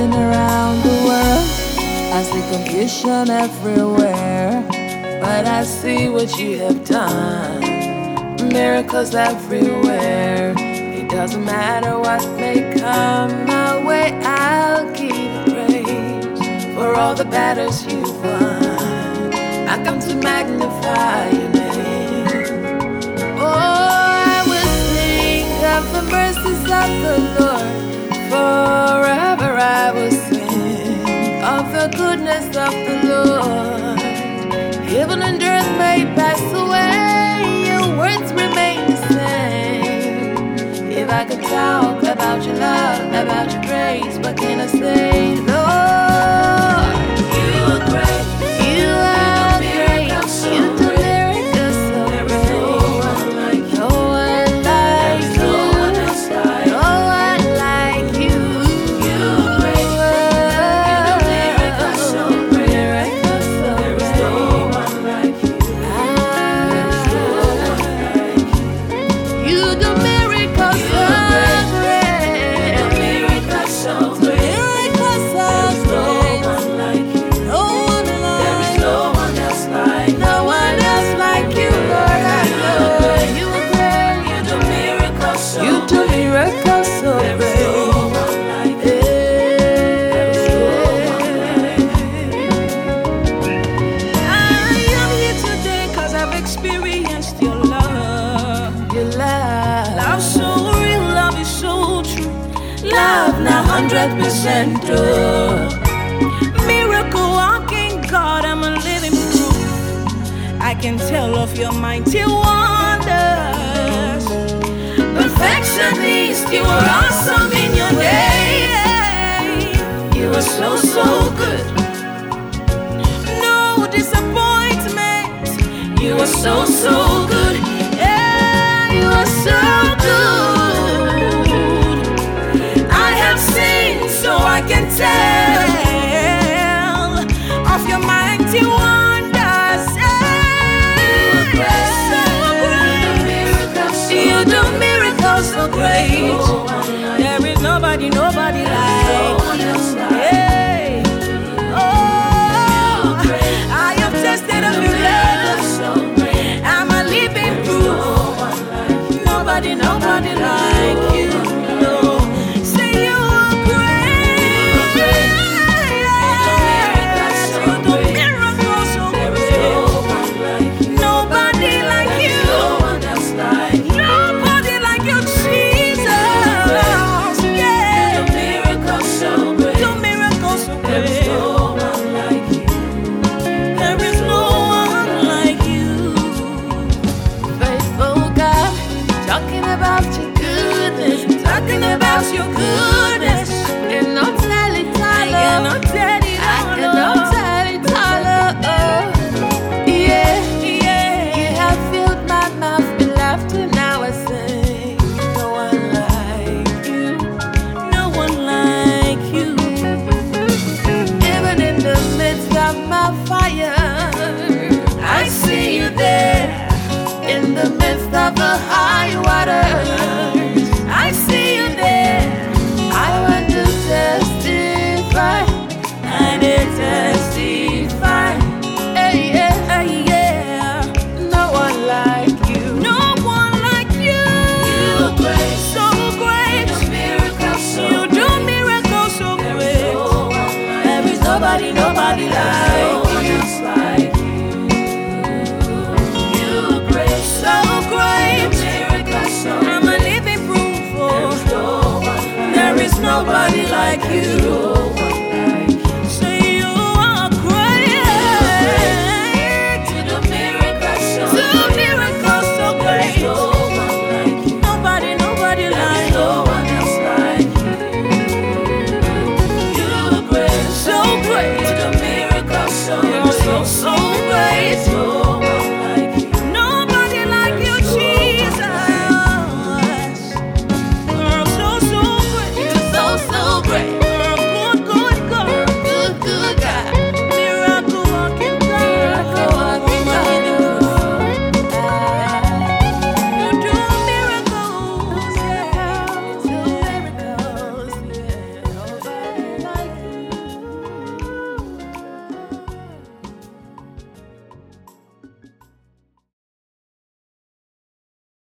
Looking around the world, I see confusion everywhere, but I see what you have done. Miracles everywhere. It doesn't matter what may come my way, I'll give you praise for all the battles you've won. I come to magnify your name. Oh, I will sing of the mercies of the Lord. Forever I will sing of the goodness of the Lord. Heaven and earth may pass away, your words remain the same. If I could talk about your love, about your grace, what can I say? Lord, you are great. You are great. You do miracles so great. No one like you. No one like you. You are great. You do miracles so great. Miracles so great. There is no one like you. There is no one like you. You do miracles so great. You do miracles so great. Miracles so great. No one like you. No one like. There is no one else like. No one else like you, Lord. I know you are great. You do miracles so great. You do miracles so great. There is no one like you. There is no one like you. I am here today 'cause I've experienced your love. Your love. Love so real, love is so true. Love now 100% true. Miracle walking God, I'm a living proof. I can tell of your mighty wonders. Perfectionist, you are awesome in your day. You are so, so good. No disappointment. You are so, so good. Yeah, you are so good. I have seen, so I can tell of your mighty wonders. Yeah, so great. You do miracles so great. There is nobody like you. Hey. Oh, I have tested of your love. I'm a living proof. Nobody like you. No. Say you are great. You do miracles so great. Nobody like you. Nobody like you, Jesus. Yeah. Do miracles so great. Do miracles so great. There is no one like you. Faithful God, talking about your goodness, Talking about your goodness. cannot tell it I all. cannot tell it I all. cannot tell it all. Yeah, Yeah. you have filled my mouth with laughter. Now I sing. No one like you. No one like you. Even in the midst of my fire, I see you there. in the midst of the high waters, I see you there. I want to testify. I did testify. Hey, yeah, Hey, yeah. no one like you. No one like you. You are great. So great. You do miracles so great. There is nobody like you. You are great. So great. I'm a living proof. There is nobody like you.